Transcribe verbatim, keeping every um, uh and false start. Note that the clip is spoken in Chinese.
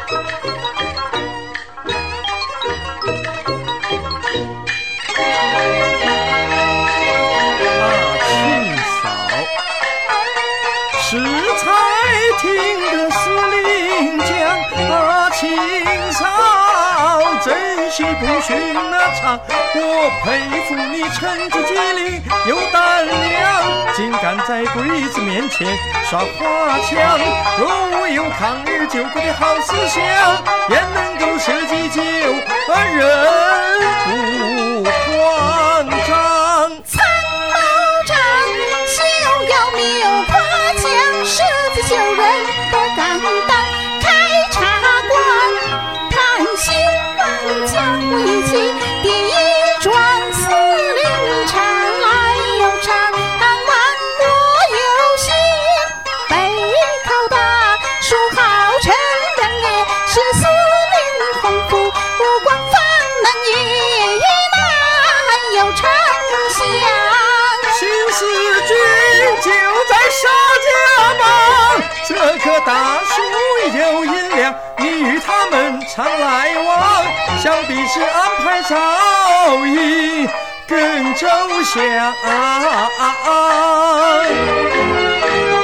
是才听的司令讲啊，清少真是不寻常。我佩服你称职机灵有胆量，竟敢在鬼子面前耍花枪。若有抗日救国的好思想，也能够舍己救人不慌张。 参谋长休要谬夸奖，舍己救人多敢当。开茶馆谈新闻讲义气，第一桩司令常来又常万国有心。背靠大树号称良业，是司令丰富无光泛门也难有成响。 新四军就在沙家浜，这棵大树有银两，你与他们常来往，想必是安排照应更周详。